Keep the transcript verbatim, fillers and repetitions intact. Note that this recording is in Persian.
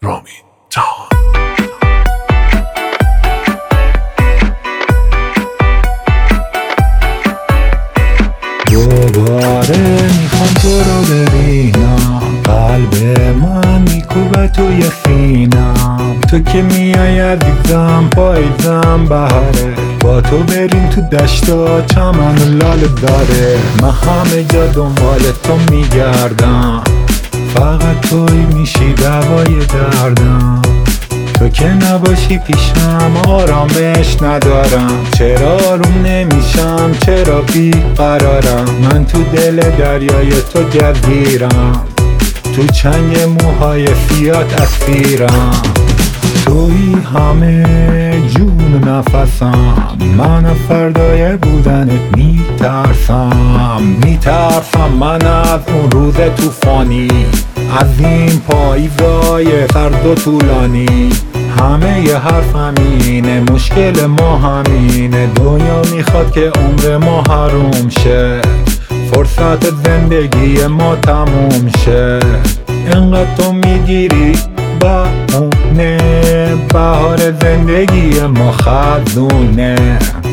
رامین جهان. دوباره میخوام تو رو ببینم، قلب من میکوبه توی سینم. تو که میای عزیزم، پاییزم بهاره، با تو بریم تو دشتا چمن و لاله داره. من همه جا دنبال تو میگردم، فقط توی میشی دوای دردم. تو که نباشی پیشم آرامش ندارم، چرا آروم نمیشم، چرا بیقرارم. من تو دل دریای تو جزیرم، تو چنگ موهای سیات اسیرم. توی همه جون و نفسم، من از فردای بودنت میترسم. میترسم من از اون روز توفانی، از این پاییزای سرد و طولانی. همه ی حرفم اینه، مشکل ما همینه. دنیا میخواد که عمر ما حروم شه، فرصت زندگی ما تموم شه. اینقدر تو میگیری بهونه، بهار زندگی ما خزونه.